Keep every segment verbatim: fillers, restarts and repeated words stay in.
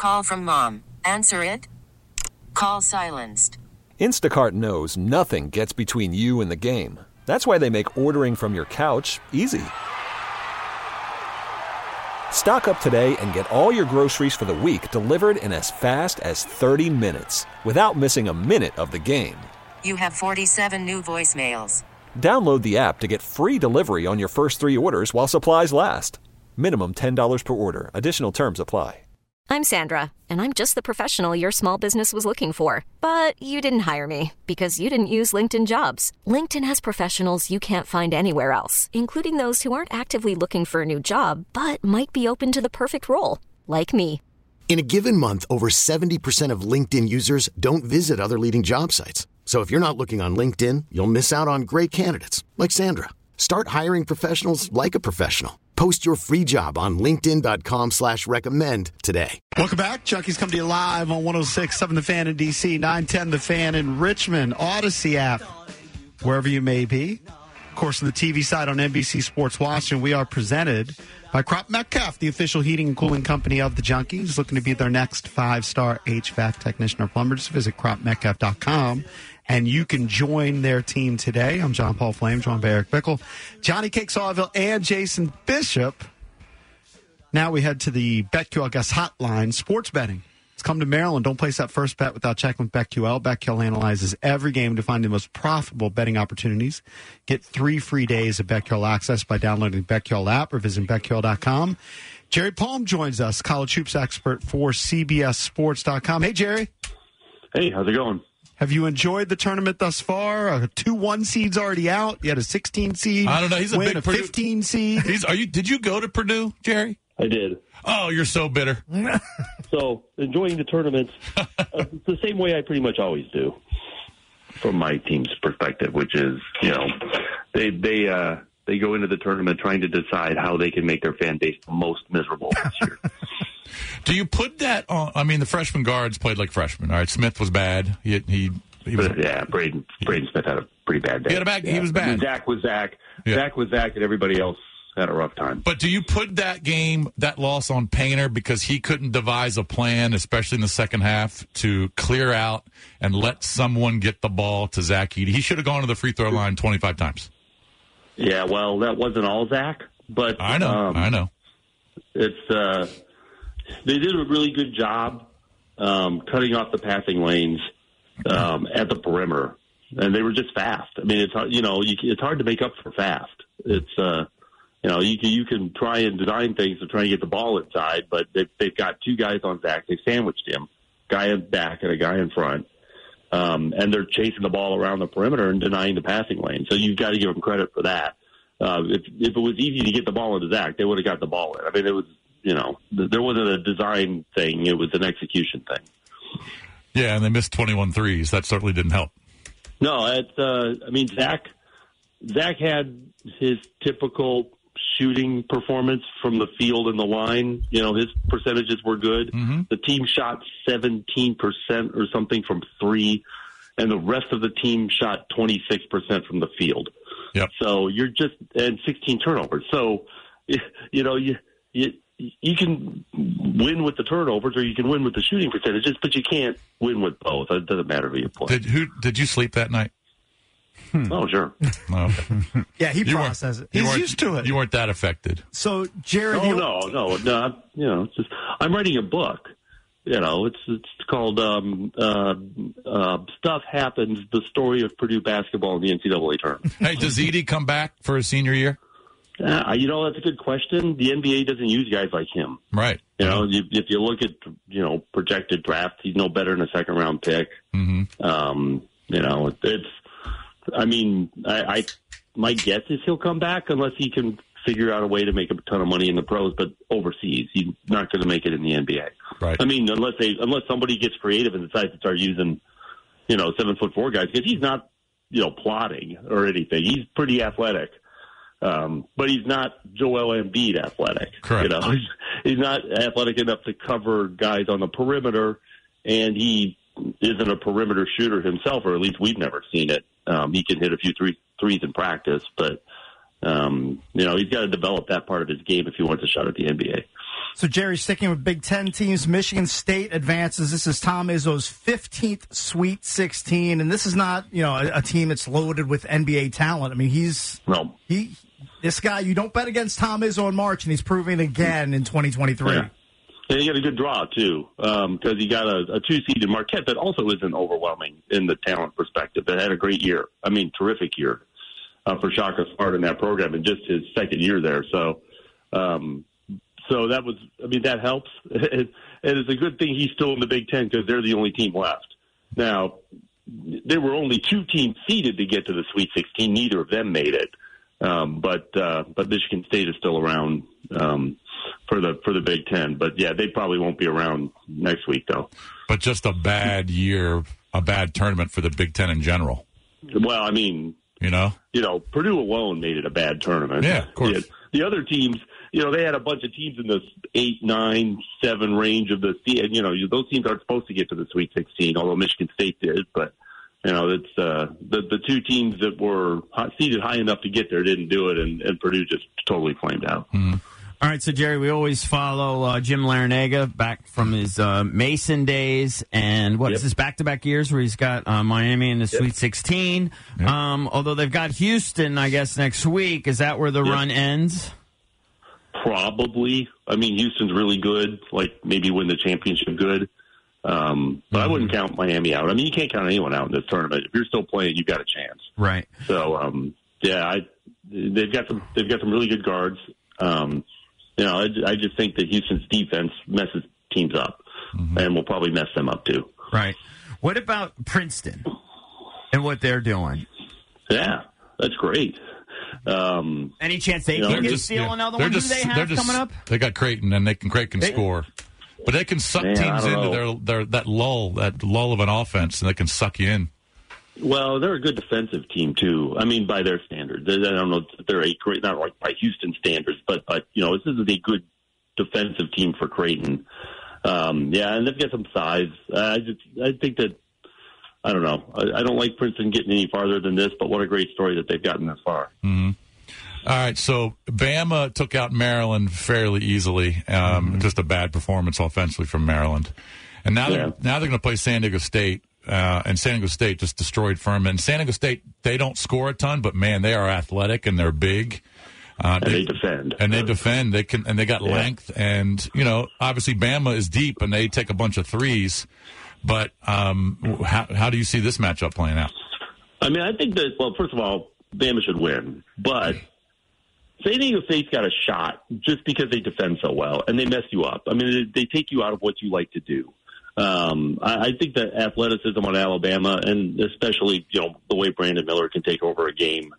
Call from mom. Answer it. Call silenced. Instacart knows nothing gets between you and the game. That's why they make ordering from your couch easy. Stock up today and get all your groceries for the week delivered in as fast as thirty minutes without missing a minute of the game. You have forty-seven new voicemails. Download the app to get free delivery on your first three orders while supplies last. Minimum ten dollars per order. Additional terms apply. I'm Sandra, and I'm just the professional your small business was looking for. But you didn't hire me because you didn't use LinkedIn Jobs. LinkedIn has professionals you can't find anywhere else, including those who aren't actively looking for a new job, but might be open to the perfect role, like me. In a given month, over seventy percent of LinkedIn users don't visit other leading job sites. So if you're not looking on LinkedIn, you'll miss out on great candidates like Sandra. Start hiring professionals like a professional. Post your free job on linkedin.com slash recommend today. Welcome back. Junkies come to you live on one oh six point seven The Fan in D C, nine ten The Fan in Richmond, Odyssey app, wherever you may be. Of course, on the T V side on N B C Sports Washington, we are presented by Crop Metcalf, the official heating and cooling company of the Junkies, looking to be their next five-star H V A C technician or plumber. Just visit crop metcalf dot com. And you can join their team today. I'm John Paul Flame, joined by Eric Bickle, Johnny Cake Sawville, and Jason Bishop. Now we head to the BetQL Guest Hotline. Sports betting. It's come to Maryland. Don't place that first bet without checking with BetQL. BetQL analyzes every game to find the most profitable betting opportunities. Get three free days of BetQL access by downloading the BetQL app or visiting bet Q L dot com. Jerry Palm joins us, college hoops expert for C B S Sports dot com. Hey, Jerry. Hey, how's it going? Have you enjoyed the tournament thus far? A two one seed's already out. You had a sixteen seed. I don't know. He's a win, big a Purdue. fifteen seed. He's, are you? Did you go to Purdue, Jerry? I did. Oh, you're so bitter. So enjoying the tournaments uh, the same way I pretty much always do, from my team's perspective, which is, you know, they they uh, they go into the tournament trying to decide how they can make their fan base the most miserable this year. Do you put that on? I mean, the freshman guards played like freshmen. All right, Smith was bad. He he, he was. But, yeah, Braden Braden Smith had a pretty bad day. He had a bad. Yeah. He was bad. I mean, Zach was Zach. Yeah. Zach was Zach, and everybody else had a rough time. But do you put that game, that loss, on Painter because he couldn't devise a plan, especially in the second half, to clear out and let someone get the ball to Zach Edey? He should have gone to the free throw line twenty-five times. Yeah, well, that wasn't all Zach, but I know, um, I know. It's uh, they did a really good job um, cutting off the passing lanes um, at the perimeter, and they were just fast. I mean, it's hard, you know, you, it's hard to make up for fast. It's uh, you know, you can you can try and design things to try and get the ball inside, but they've, they've got two guys on Zach. They've sandwiched him, guy in back and a guy in front, um, and they're chasing the ball around the perimeter and denying the passing lane. So you've got to give them credit for that. Uh, if if it was easy to get the ball into Zach, they would have got the ball in. I mean, it was, you know, there wasn't a design thing; it was an execution thing. Yeah, and they missed twenty-one threes. That certainly didn't help. No, it's. Uh, I mean, Zach. Zach had his typical shooting performance from the field and the line. You know, his percentages were good. Mm-hmm. The team shot seventeen percent or something from three, and the rest of the team shot twenty-six percent from the field. Yep. So you're just and sixteen turnovers. So you know you you you can win with the turnovers or you can win with the shooting percentages, but you can't win with both. It doesn't matter who you play. Did who did you sleep that night? Hmm. Oh, sure. No. Yeah, he You processes it. You He's weren't- used to it. You weren't that affected. So, Jared, Oh you- no, no, no. I'm- You know, it's just I'm writing a book. You know, it's it's called um, uh, uh, "Stuff Happens: The Story of Purdue Basketball in the N C double A Tournament." Hey, does Edey come back for his senior year? Uh, you know, that's a good question. The N B A doesn't use guys like him. Right. You know, you, if you look at you know projected draft, he's no better than a second round pick. Mm-hmm. Um, you know, it, it's. I mean, I, I my guess is he'll come back unless he can figure out a way to make a ton of money in the pros, but overseas, he's not going to make it in the N B A. Right. I mean, unless they unless somebody gets creative and decides to start using, you know, seven foot four guys, because he's not, you know, plotting or anything. He's pretty athletic, um, but he's not Joel Embiid athletic. Correct. You know, he's, he's not athletic enough to cover guys on the perimeter, and he isn't a perimeter shooter himself, or at least we've never seen it. Um, he can hit a few three, threes in practice, but um, you know, he's got to develop that part of his game if he wants a shot at the N B A. So, Jerry, sticking with Big Ten teams, Michigan State advances. This is Tom Izzo's fifteenth Sweet sixteen, and this is not, you know, a, a team that's loaded with N B A talent. I mean, he's no. he this guy. You don't bet against Tom Izzo in March, and he's proving it again in twenty twenty-three. Yeah. And he got a good draw, too, because um, he got a, a two-seed in Marquette that also isn't overwhelming in the talent perspective. That had a great year. I mean, terrific year uh, for Shaka Smart in that program in just his second year there. So, um, so that was, I mean, that helps. And it's a good thing he's still in the Big Ten because they're the only team left. Now, there were only two teams seeded to get to the Sweet sixteen. Neither of them made it. Um, but uh, but Michigan State is still around um, for the for the Big Ten. But yeah, they probably won't be around next week though. But just a bad year, a bad tournament for the Big Ten in general. Well, I mean, you know, you know, Purdue alone made it a bad tournament. Yeah, of course. The, the other teams, you know, they had a bunch of teams in the eight, nine, seven range of the. You know, those teams aren't supposed to get to the Sweet sixteen, although Michigan State did, but. You know, it's uh, the the two teams that were seeded high enough to get there didn't do it, and, and Purdue just totally flamed out. Mm-hmm. All right, so Jerry, we always follow uh, Jim Larinaga back from his uh, Mason days, and what yep. is this back-to-back years where he's got uh, Miami in the yep. Sweet sixteen. Yep. Um, although they've got Houston, I guess, next week. Is that where the yep. run ends? Probably. I mean, Houston's really good. Like maybe win the championship good. Um, but mm-hmm. I wouldn't count Miami out. I mean, you can't count anyone out in this tournament. If you're still playing, you've got a chance. Right. So, um, yeah, I, they've got some, they've got some really good guards. Um, you know, I, I just think that Houston's defense messes teams up mm-hmm. and will probably mess them up too. Right. What about Princeton and what they're doing? Yeah, that's great. Um, Any chance they you know, can just, steal yeah. another they're one? Just, Who do they have just, coming up? They got Creighton, and they can Creighton can they, score. But they can suck Man, teams into know. their, their that lull, that lull of an offense, and they can suck you in. Well, they're a good defensive team too. I mean, by their standards, I don't know if they're a great, not like by Houston standards, but but you know, this is a good defensive team for Creighton. Um, yeah, and they've got some size. I just, I think that I don't know. I, I don't like Princeton getting any farther than this, but what a great story that they've gotten this far. Mm-hmm. All right, so Bama took out Maryland fairly easily. Um, mm-hmm. Just a bad performance offensively from Maryland, and now yeah. they're now they're going to play San Diego State, uh, and San Diego State just destroyed Furman. San Diego State, they don't score a ton, but man, they are athletic and they're big. Uh, and they, they defend, and they defend. They can, and they got yeah. length, and you know, obviously Bama is deep, and they take a bunch of threes. But um, how how do you see this matchup playing out? I mean, I think that well, first of all, Bama should win, but San Diego State's got a shot just because they defend so well, and they mess you up. I mean, they take you out of what you like to do. Um, I, I think that athleticism on Alabama, and especially you know the way Brandon Miller can take over a game,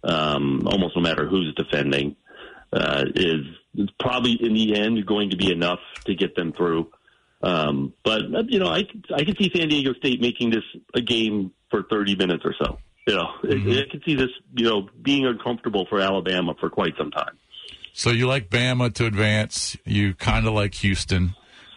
um, almost no matter who's defending, uh, is, is probably in the end going to be enough to get them through. Um, but you know, I I can see San Diego State making this a game for thirty minutes or so. You know, mm-hmm. I, I can see this, you know, being uncomfortable for Alabama for quite some time. So you like Bama to advance. You kind of like Houston.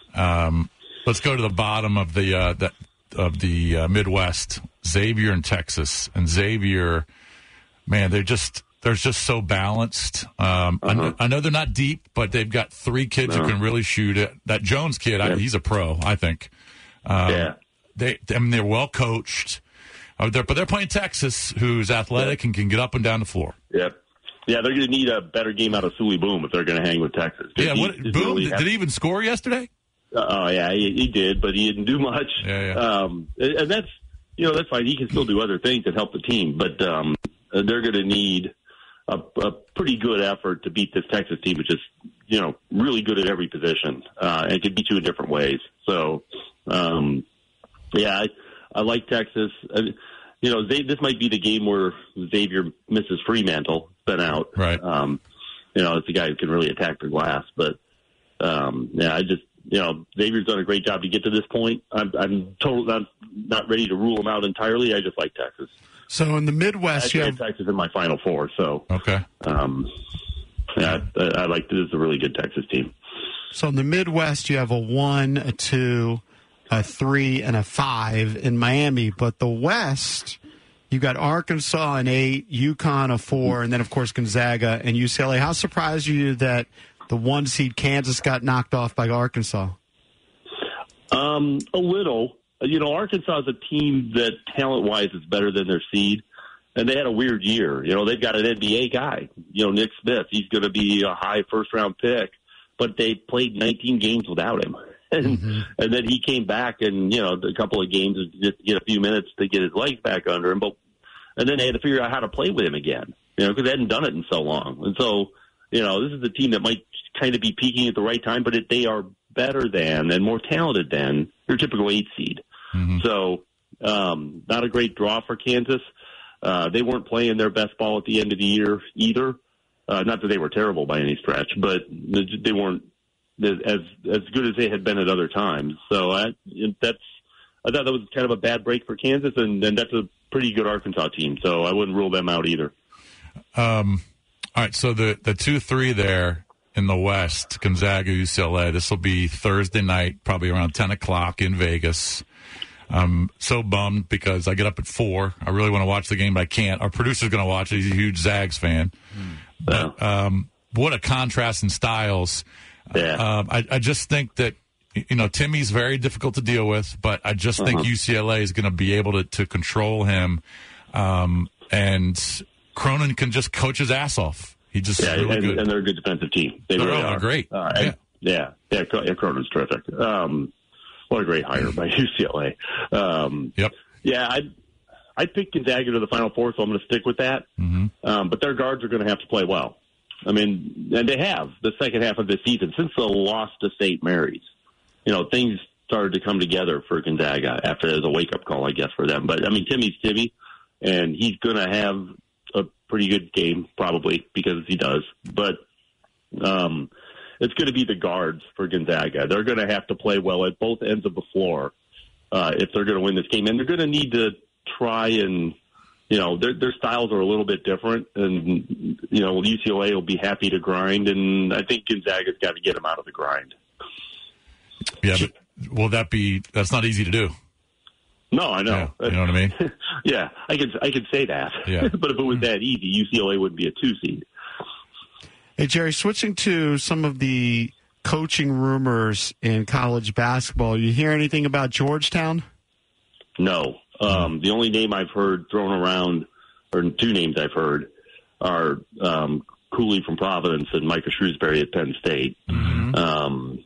Um, let's go to the bottom of the uh, the of the uh, Midwest. Xavier and Texas, and Xavier, man, they're just they're just so balanced. Um, uh-huh. I, know, I know they're not deep, but they've got three kids no. who can really shoot it. That Jones kid, yeah. I, he's a pro, I think. Um, yeah, they I mean they're well coached. Uh, they're, but they're playing Texas, who's athletic yeah. and can get up and down the floor. Yep. Yeah, they're going to need a better game out of Sully Boom if they're going to hang with Texas. Yeah, what, Boom, really did, did he even score yesterday? Uh, oh, yeah, he, he did, but he didn't do much. Yeah, yeah. Um, and that's, you know, that's fine. He can still do other things that help the team, but um, they're going to need a, a pretty good effort to beat this Texas team, which is, you know, really good at every position uh, and can beat you in different ways. So, um, yeah, I, I like Texas. I, you know, they, this might be the game where Xavier misses Fremantle. Been out. Right. Um, you know, it's a guy who can really attack the glass. But, um, yeah, I just, you know, Xavier's done a great job to get to this point. I'm, I'm totally not, not ready to rule him out entirely. I just like Texas. So in the Midwest, I you have Texas in my Final Four. So, okay. Um, yeah, I, I like this is a really good Texas team. So in the Midwest, you have a one, a two, a three, and a five in Miami. But the West, you got Arkansas an eight, UConn a four, and then, of course, Gonzaga and U C L A. How surprised are you that the one seed Kansas got knocked off by Arkansas? Um, a little. You know, Arkansas is a team that talent-wise is better than their seed, and they had a weird year. You know, they've got an N B A guy, you know, Nick Smith. He's going to be a high first-round pick, but they played nineteen games without him. And, mm-hmm. and then he came back and, you know, a couple of games just to get a few minutes to get his legs back under him. But and then they had to figure out how to play with him again, you know, because they hadn't done it in so long. And so, you know, this is a team that might kind of be peaking at the right time, but it, they are better than and more talented than your typical eight seed. Mm-hmm. So um, not a great draw for Kansas. Uh, they weren't playing their best ball at the end of the year either. Uh, not that they were terrible by any stretch, but they weren't as as good as they had been at other times. So I, that's I thought that was kind of a bad break for Kansas, and, and that's a pretty good Arkansas team. So I wouldn't rule them out either. Um, all right, so the the two three there in the West, Gonzaga, U C L A. This will be Thursday night, probably around ten o'clock in Vegas. I'm so bummed because I get up at four. I really want to watch the game, but I can't. Our producer's going to watch it. He's a huge Zags fan. Mm. But um, what a contrast in styles. Yeah. Uh, I, I just think that, you know, Timmy's very difficult to deal with, but I just uh-huh. think U C L A is going to be able to, to control him. Um, and Cronin can just coach his ass off. He just yeah, really and, good. and they're a good defensive team. They they're really all are. great. Uh, and, yeah. yeah, yeah, Cronin's terrific. Um, what a great hire by U C L A. Um, yep. Yeah, I I picked Gonzaga to the Final Four, so I'm going to stick with that. Mm-hmm. Um, but their guards are going to have to play well. I mean, and they have the second half of this season since the loss to Saint Mary's. You know, things started to come together for Gonzaga after as a wake-up call, I guess, for them. But, I mean, Timmy's Timmy, and he's going to have a pretty good game probably because he does. But um, it's going to be the guards for Gonzaga. They're going to have to play well at both ends of the floor uh, if they're going to win this game. And they're going to need to try and – you know, their their styles are a little bit different, and, you know, U C L A will be happy to grind, and I think Gonzaga's got to get them out of the grind. Yeah, but will that be – that's not easy to do. No, I know. Yeah, you know what I mean? yeah, I could, I could say that. Yeah. But if it was that easy, U C L A would be a two-seed. Hey, Jerry, switching to some of the coaching rumors in college basketball, you hear anything about Georgetown? No. Um, the only name I've heard thrown around, or two names I've heard, are um, Cooley from Providence and Micah Shrewsbury at Penn State. Mm-hmm. Um,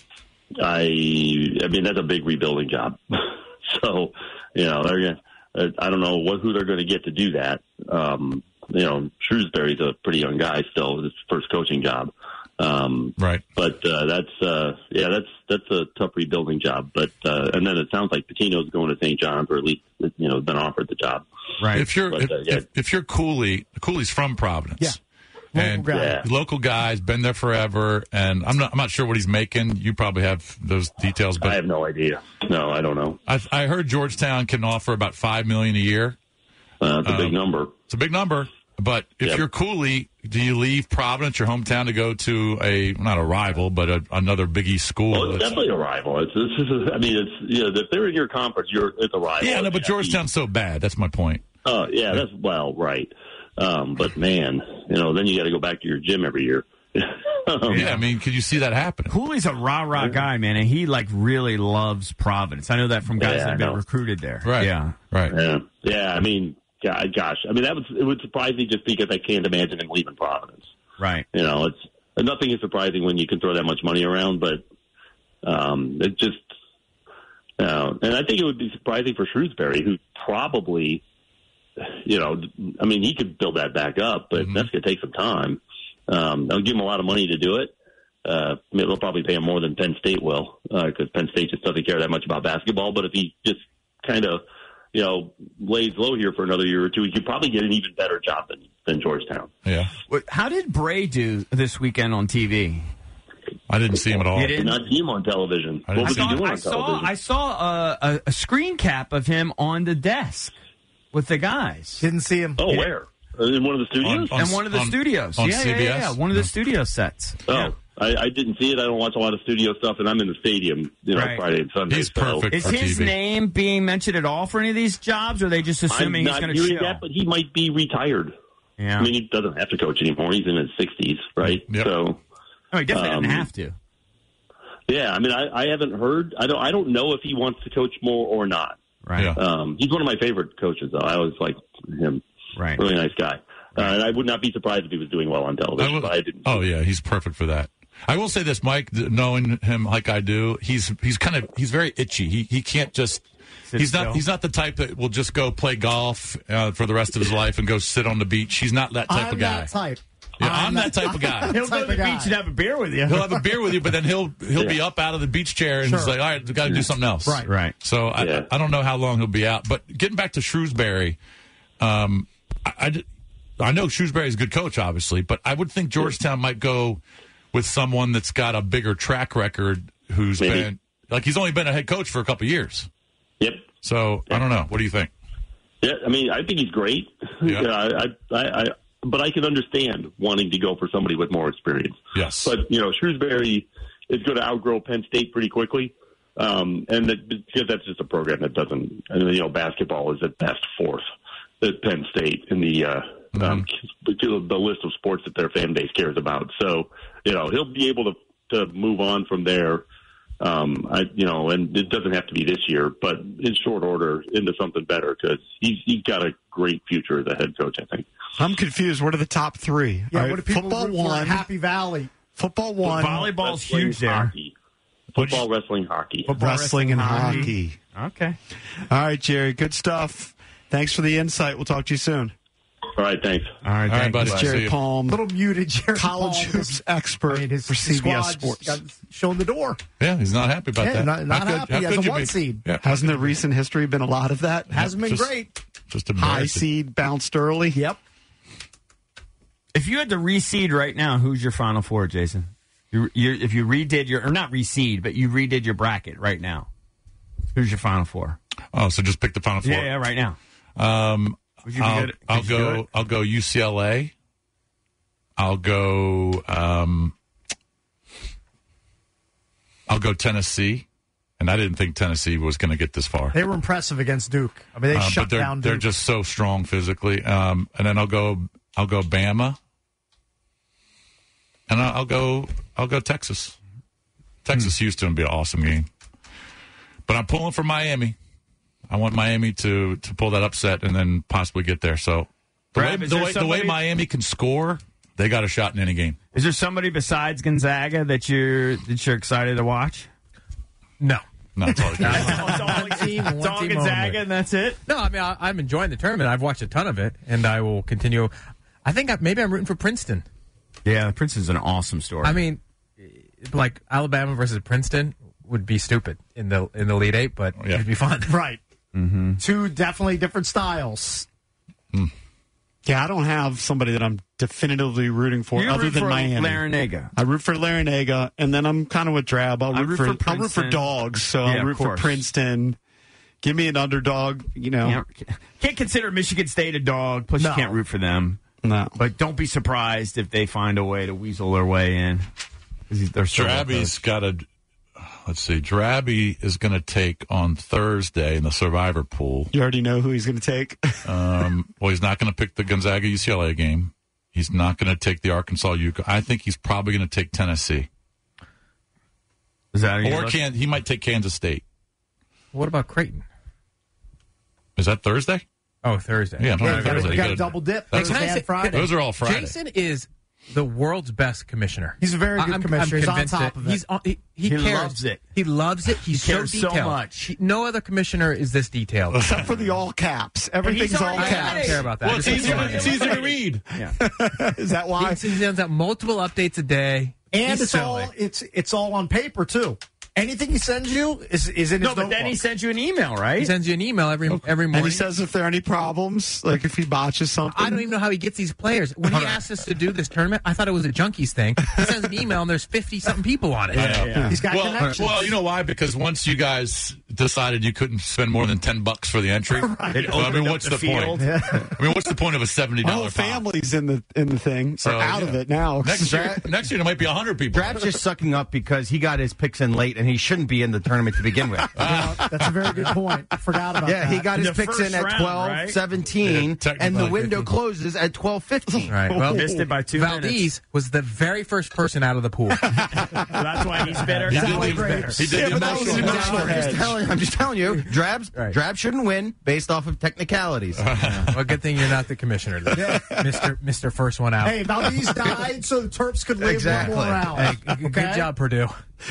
I, I mean, that's a big rebuilding job. so, you know, they're gonna, I don't know what who they're going to get to do that. Um, you know, Shrewsbury's a pretty young guy still. It's his first coaching job. Um, right. But uh, that's uh, yeah, that's that's a tough rebuilding job. But uh, and then it sounds like Pitino's going to Saint John's, or at least you know been offered the job. Right. If you're but, if, uh, yeah. if, if you're Cooley, Cooley's from Providence. Yeah. Local and guy. Yeah. local guy's been there forever, and I'm not I'm not sure what he's making. You probably have those details, but I have no idea. No, I don't know. I, I heard Georgetown can offer about five million a year. Uh, that's a big Um, number. It's a big number. But if Yep. you're Cooley, do you leave Providence, your hometown, to go to a not a rival, but a, another Big East school? Well, it's definitely a rival. It's, it's, it's I mean, it's you know, if they're in your conference, you're it's a rival. Yeah, no, but Georgetown's so bad. That's my point. Oh, yeah, that's well, right. Um, but man, you know, then you got to go back to your gym every year. um, Yeah, I mean, could you see that happening? Cooley's a rah rah guy, man, and he like really loves Providence. I know that from guys Yeah, that have I been know. recruited there. Right. Yeah. Right. Yeah, yeah. I mean, yeah, gosh, I mean that was it would surprise me just because I can't imagine him leaving Providence. Right. You know, it's nothing is surprising when you can throw that much money around, but um, it just, you know, and I think it would be surprising for Shrewsbury, who probably, you know, I mean, he could build that back up, but Mm-hmm. that's going to take some time. Um, they'll give him a lot of money to do it. Uh, I mean, they'll probably pay him more than Penn State will, because uh, Penn State just doesn't care that much about basketball. But if he just kind of, you know, lays low here for another year or two, he could probably get an even better job than, than Georgetown. Yeah. What- How did Bray do this weekend on T V? I didn't see him at all. You Did didn't? not see him on television. I What didn't was see he saw, doing I on saw, television? I saw a, a, a screen cap of him on the desk with the guys. Didn't see him. Oh, where? In one of the studios? On- And one of the on- studios. on yeah, yeah, C B S? yeah, yeah. One of the studio sets. Oh, Yeah. I, I didn't see it. I don't watch a lot of studio stuff, and I'm in the stadium, you know, Right. Friday and Sunday. He's so perfect. Is for his T V. name being mentioned at all for any of these jobs, or are they just I'm assuming he's not going to hearing chill? that, but he might be retired. Yeah. I mean, he doesn't have to coach anymore. He's in his sixties, right? Yep. So, Oh, he definitely Um, didn't have to. Yeah, I mean, I, I haven't heard. I don't. I don't know if he wants to coach more or not. Right. Yeah. Um, he's one of my favorite coaches, though. I always like him. Right. Really nice guy. Uh, and I would not be surprised if he was doing well on television. I will- but I didn't. oh yeah, he's perfect for that. I will say this, Mike, th- knowing him like I do, he's he's kind of he's very itchy. He he can't just Sit he's still. not he's not the type that will just go play golf uh, for the rest of his life and go sit on the beach. He's not that type I'm of guy. that type. Yeah, I'm that type of guy. He'll go to the type of beach guy. and have a beer with you. He'll have a beer with you, but then he'll he'll be Yeah. up out of the beach chair and Sure. he's like, all right, got to do something else. Right. Right. So I, Yeah. I don't know how long he'll be out. But getting back to Shrewsbury, um, I, I, I know Shrewsbury's a good coach, obviously, but I would think Georgetown might go with someone that's got a bigger track record who's Maybe. been, like he's only been a head coach for a couple of years. Yep. So I don't know. What do you think? Yeah, I mean, I think he's great. Yeah. I, I, I, but I can understand wanting to go for somebody with more experience. Yes. But, you know, Shrewsbury is going to outgrow Penn State pretty quickly. Um, and that, because that's just a program that doesn't, and, you know, basketball is at best fourth at Penn State in the, uh, Mm-hmm. um, the list of sports that their fan base cares about. So, you know, he'll be able to, to move on from there. Um, I, you know, and it doesn't have to be this year, but in short order into something better because he's, he's got a great future as a head coach, I think. I'm confused. What are the top three? Yeah, All right, what do people football root for? one. Happy Valley. Football one. Volleyball's Wrestling, huge there. hockey. Football, wrestling, hockey. Football, Wrestling and hockey. hockey. Okay. All right, Jerry. Good stuff. Thanks for the insight. We'll talk to you soon. All right, thanks. All right, All right, thanks. buddy. It's See Jerry you. Palm, Little muted Jerry college Palm, hoops because, expert I mean, his for C B S squad Sports. just got shown the door. Yeah, he's not happy about Yeah, that. not- not How could- happy how as could a you one be? seed. Yeah. Hasn't there recent history been a lot of that? Hasn't been Just- great. Just High embarrassing. seed bounced early. Yep. If you had to reseed right now, who's your Final Four, Jason? You, you, if you redid your, or not reseed, but you redid your bracket right now, who's your Final Four? Oh, so just pick the final four. Yeah, yeah, right now. Um, Would you be I'll, good- I'll could you do go. it? I'll go U C L A. I'll go. Um, I'll go Tennessee, and I didn't think Tennessee was going to get this far. They were impressive against Duke. I mean, they Uh, shut but they're down they're Duke. just so strong physically. Um, and then I'll go. I'll go Bama, and I'll, I'll go. I'll go Texas. Texas Houston would be an awesome game. But I'm pulling for Miami. I want Miami to, to pull that upset and then possibly get there. So the, Brad, way, is the, there way, the way somebody- Miami can score, they got a shot in any game. Is there somebody besides Gonzaga that you're that you're excited to watch? No. No, it's all it's all, One team, it's one all team Gonzaga, only. and that's it. No, I mean, I, I'm enjoying the tournament. I've watched a ton of it, and I will continue. I think I, maybe I'm rooting for Princeton. Yeah, Princeton's an awesome story. I mean, like Alabama versus Princeton would be stupid in the in the Elite Eight, but Yeah. it'd be fun. right. mm-hmm. Two definitely different styles. Yeah, I don't have somebody that I'm definitively rooting for you other root than for Miami. Larinaga. I root for Larinaga, and then I'm kind of with Drab. I'll I root, root for, for I'll root for Princeton. dogs, so Yeah, I'll of root for course. Princeton. Give me an underdog, you know. Yeah. Can't consider Michigan State a dog. Plus, No. you can't root for them. No. But don't be surprised if they find a way to weasel their way in. 'Cause They're so well Drabby's coached. got a. Let's see. Drabby is going to take on Thursday in the Survivor pool. You already know who he's going to take. Um, well, he's not going to pick the Gonzaga U C L A game. He's not going to take the Arkansas UConn. I think he's probably going to take Tennessee. Is that how you Or look? can he might take Kansas State. What about Creighton? Is that Thursday? Oh, Thursday. Yeah, I'm Yeah, talking you got Thursday. to You gotta- double dip. That's- Thursday Can I and say- Friday. Those are all Friday. Jason is the world's best commissioner. He's a very good I'm- commissioner. I'm He's on convinced top it. of it. He's on, he, he, He cares. loves it. He loves it. He's He cares so so detailed. much. He- no other commissioner is this detailed. Except for the all caps. Everything's all already I caps. don't care about that. Well, it's Just easier, enjoy it's it. easier to read. Is that why? He sends out multiple updates a day. and He's it's silly. all it's it's all on paper too. Anything he sends you is is in his No, but then notebook. he sends you an email, right? He sends you an email every every And morning. he says if there are any problems, like if he botches something. I don't even know how he gets these players. When he asked us to do this tournament, I thought it was a junkies thing. He sends an email and there's fifty something people on it. I know. He's got Well, connections. well, you know why? Because once you guys decided you couldn't spend more than ten bucks for the entry. Right. Well, I mean, what's the, the point? Yeah. I mean, what's the point of a seventy My whole dollars pop? family's in the in the thing. So, Or out yeah. of it now. Next year, next year there might be one hundred people. Drab's just sucking up because he got his picks in late and he shouldn't be in the tournament to begin with. Well, that's a very good point. I forgot about yeah, that. he got his The picks first in at round, twelve right? seventeen, Yeah, and the technically window fifteen. closes at twelve fifteen. Right. Well, Missed it by two Valdez minutes. was the very first person out of the pool. So that's why he's bitter. He did Sounds the- great. He did Yeah, the but that was emotional an down. emotional I'm just hedge. telling, I'm just telling you, Drab's, Right. Drab shouldn't win based off of technicalities. Well, good thing you're not the commissioner, then. Mister Mister First One Out. Hey, Valdez died so the Terps could live Exactly. one more round. Hey, g- good Okay? job, Purdue.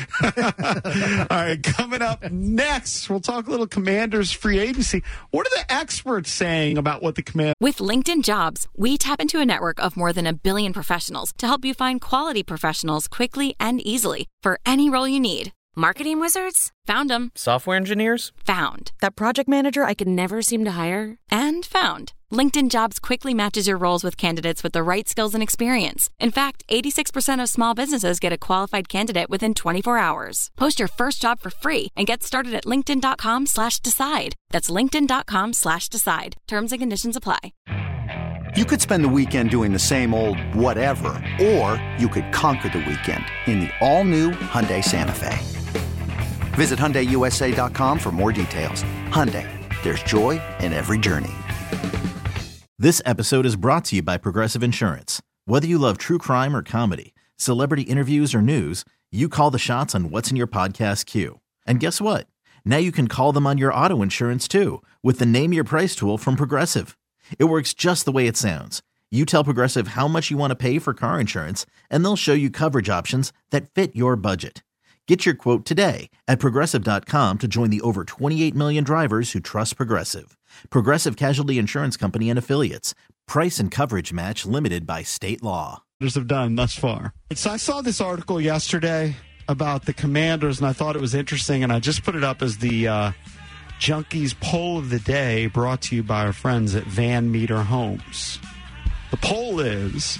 All right, coming up next, we'll talk a little Commanders free agency. What are the experts saying about what the Commanders? With LinkedIn Jobs, we tap into a network of more than a billion professionals to help you find quality professionals quickly and easily for any role you need. Marketing wizards? Found them. Software engineers? Found. That project manager I could never seem to hire? And found. LinkedIn Jobs quickly matches your roles with candidates with the right skills and experience. In fact, eighty-six percent of small businesses get a qualified candidate within twenty-four hours. Post your first job for free and get started at linkedin.com slash decide. That's linkedin.com slash decide. Terms and conditions apply. You could spend the weekend doing the same old whatever, or you could conquer the weekend in the all-new Hyundai Santa Fe. Visit Hyundai U S A dot com for more details. Hyundai, there's joy in every journey. This episode is brought to you by Progressive Insurance. Whether you love true crime or comedy, celebrity interviews or news, you call the shots on what's in your podcast queue. And guess what? Now you can call them on your auto insurance too with the Name Your Price tool from Progressive. It works just the way it sounds. You tell Progressive how much you want to pay for car insurance, and they'll show you coverage options that fit your budget. Get your quote today at Progressive dot com to join the over twenty-eight million drivers who trust Progressive. Progressive Casualty Insurance Company and Affiliates. Price and coverage match limited by state law. Have done thus far. So I saw this article yesterday about the Commanders, and I thought it was interesting, and I just put it up as the uh, Junkies poll of the day, brought to you by our friends at Van Meter Homes. The poll is,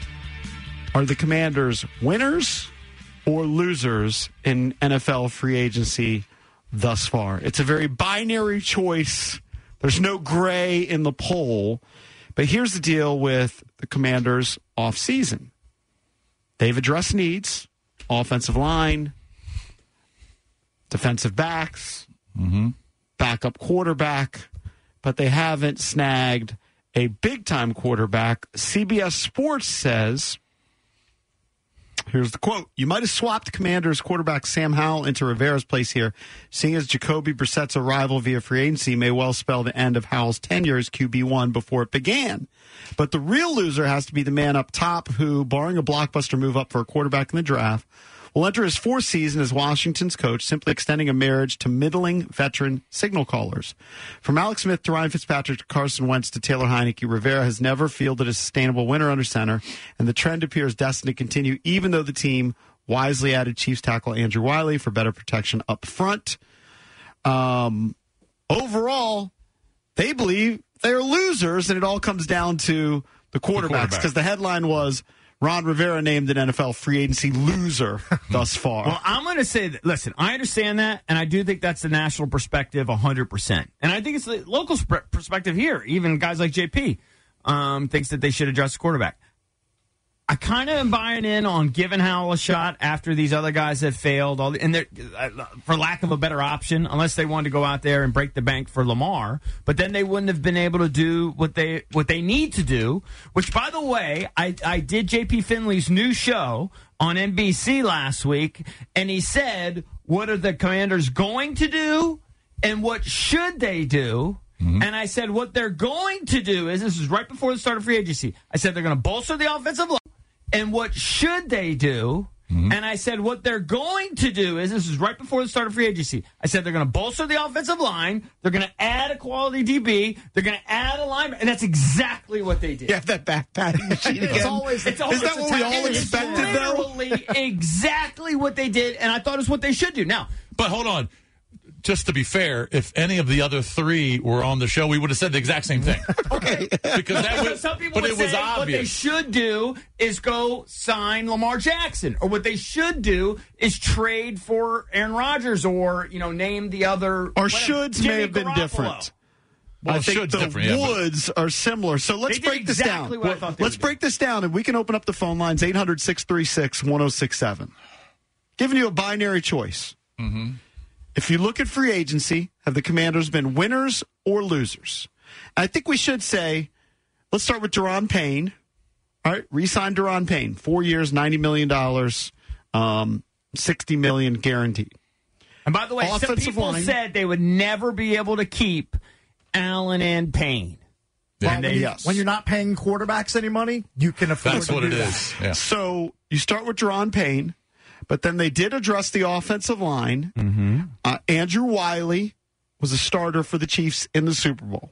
are the Commanders winners or losers in N F L free agency thus far? It's a very binary choice. There's no gray in the poll. But here's the deal with the Commanders offseason. They've addressed needs, offensive line, defensive backs, Mm-hmm. backup quarterback, but they haven't snagged a big-time quarterback. C B S Sports says, here's the quote, "You might have swapped Commanders quarterback Sam Howell into Rivera's place here, seeing as Jacoby Brissett's arrival via free agency may well spell the end of Howell's tenure as Q B one before it began. But the real loser has to be the man up top who, barring a blockbuster move up for a quarterback in the draft, will enter his fourth season as Washington's coach, simply extending a marriage to middling veteran signal callers. From Alex Smith to Ryan Fitzpatrick to Carson Wentz to Taylor Heineke, Rivera has never fielded a sustainable winner under center, and the trend appears destined to continue even though the team wisely added Chiefs tackle Andrew Wiley for better protection up front. Um, overall, they believe they're losers, and it all comes down to the quarterbacks, because the headline was, Ron Rivera named an N F L free agency loser thus far. Well, I'm going to say that, listen, I understand that, and I do think that's the national perspective one hundred percent. And I think it's the local sp- perspective here. Even guys like J P um, thinks that they should address the quarterback. I kind of am buying in on giving Howell a shot after these other guys have failed, all the, and they're, uh, for lack of a better option, unless they wanted to go out there and break the bank for Lamar. But then they wouldn't have been able to do what they what they need to do. Which, by the way, I, I did J P Finley's new show on N B C last week, and he said, "What are the Commanders going to do, and what should they do?" Mm-hmm. And I said, what they're going to do is, this is right before the start of free agency, I said they're going to bolster the offensive line. And what should they do? Mm-hmm. And I said, what they're going to do is, this is right before the start of free agency, I said they're going to bolster the offensive line, they're going to add a quality D B, they're going to add a lineman, and that's exactly what they did. You have that backpatting machine again. It's always, it's always, Is that what we all it's expected, though? literally exactly what they did, and I thought it's what they should do. Now, but hold on. just to be fair, if any of the other three were on the show, we would have said the exact same thing. Okay. Because that Because was, some people but would it was say what they obvious. should do is go sign Lamar Jackson, or what they should do is trade for Aaron Rodgers, or you know, name the other. Or whatever, shoulds Jimmy may have been Garoppolo. different. Well, I think should's the different, yeah, but- Woods are similar. So let's They did break this exactly down. what I thought they Let's would do. break this down, and we can open up the phone lines eight hundred, six three six, one oh six seven. Giving you a binary choice. Mm-hmm. If you look at free agency, have the Commanders been winners or losers? I think we should say, let's start with Deron Payne. All right, re-sign Deron Payne. Four years, ninety million dollars, um, sixty million dollars guaranteed. And by the way, some Offensive people line. said they would never be able to keep Allen and Payne. Well, And when, they- you, when you're not paying quarterbacks any money, you can afford That's to what do it that. is. Yeah. So you start with Deron Payne, but then they did address the offensive line. Mm-hmm. Uh, Andrew Wiley was a starter for the Chiefs in the Super Bowl.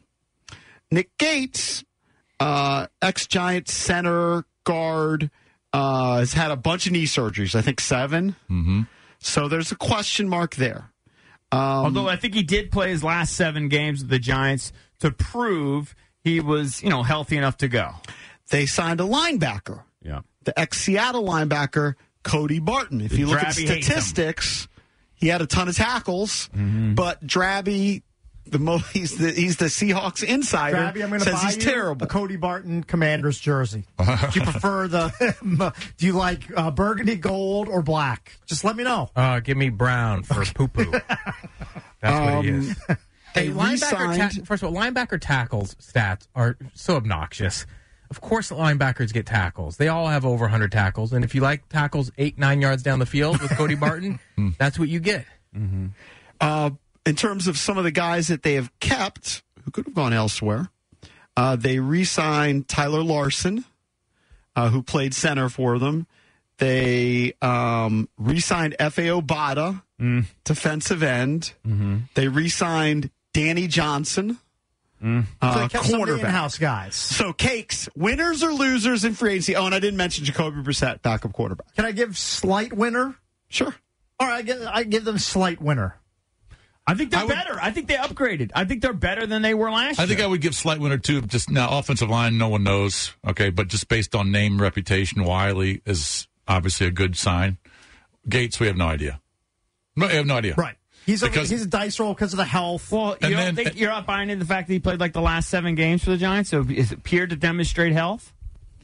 Nick Gates, uh, ex-Giant center, guard, uh, has had a bunch of knee surgeries, I think seven. Mm-hmm. So there's a question mark there. Um, Although I think he did play his last seven games with the Giants to prove he was, you know, healthy enough to go. They signed a linebacker. Yeah. The ex-Seattle linebacker, Cody Barton. If you look at Drabby hates him. statistics, he had a ton of tackles, Mm-hmm. but Drabby, the mo- he's the he's the Seahawks insider, Drabby, I'm going to says buy he's you terrible. a Cody Barton Commander's jersey. Do you prefer the? Do you like uh, burgundy, gold, or black? Just let me know. Uh, give me brown for poo poo. That's what he Um, is. They Hey, linebacker re-signed- ta- first of all, linebacker tackles stats are so obnoxious. Of course, linebackers get tackles. They all have over one hundred tackles, and if you like tackles eight, nine yards down the field with Cody Barton, that's what you get. Mm-hmm. Uh, in terms of some of the guys that they have kept, who could have gone elsewhere, uh, they re-signed Tyler Larson, uh, who played center for them. They um, re-signed F A. Obata, Mm. defensive end. Mm-hmm. They re-signed Danny Johnson, Mm. uh, So they kept some of the cornerback. in-house guys. So, Cakes, winners or losers in free agency? Oh, and I didn't mention Jacoby Brissett, backup quarterback. Can I give slight winner? Sure. All right, I give, I give them slight winner. I think they're I would- better. I think they upgraded. I think they're better than they were last I year. think I would give slight winner too. Just now, offensive line, no one knows. Okay, but just based on name, reputation, Wiley is obviously a good sign. Gates, we have no idea. No, we have no idea. Right. He's a, Because- he's a dice roll because of the health. Well, you And don't then- think you're not buying into the fact that he played like the last seven games for the Giants? So is it appeared to demonstrate health?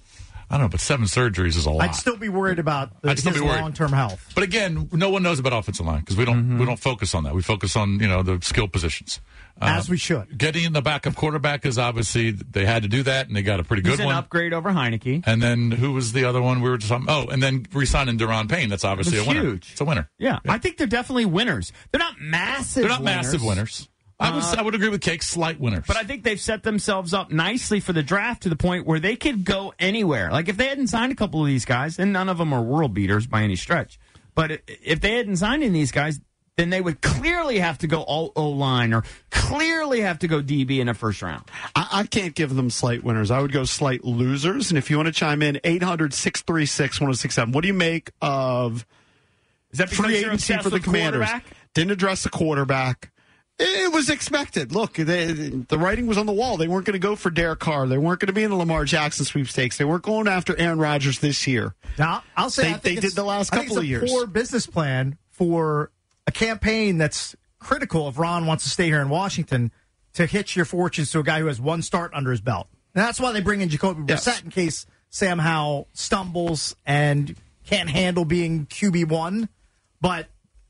I don't know, but seven surgeries is a lot. I'd still be worried about the, I'd still his be worried. long-term health. But again, no one knows about offensive line because we don't Mm-hmm. we don't focus on that. We focus on you know the skill positions. As we should. Getting in the backup quarterback is obviously they had to do that, and they got a pretty good He's an one. upgrade over Heineke. And then who was the other one we were just talking? Oh, and then re-signing Deron Payne. That's obviously It was a winner. huge. It's a winner. Yeah, I think they're definitely winners. They're not massive. They're not winners, massive winners. I would Uh, I would agree with Cake. Slight winners. But I think they've set themselves up nicely for the draft to the point where they could go anywhere. Like if they hadn't signed a couple of these guys, and none of them are world beaters by any stretch, but i- if they hadn't signed any of these guys, then they would clearly have to go all O-line or clearly have to go D B in the first round. I, I can't give them slight winners. I would go slight losers. And if you want to chime in, eight hundred, six three six, one oh six seven. What do you make of Is that because free you're agency obsessed for the with Commanders? quarterback? Didn't address the quarterback. It was expected. Look, they, the writing was on the wall. They weren't going to go for Derek Carr. They weren't going to be in the Lamar Jackson sweepstakes. They weren't going after Aaron Rodgers this year. Now, I'll say They- I think they it's- did the last I think couple it's of a years. poor business plan for a campaign that's critical if Ron wants to stay here in Washington to hitch your fortunes to a guy who has one start under his belt. And that's why they bring in Jacoby Brissett Yes. in case Sam Howell stumbles and can't handle being Q B one. But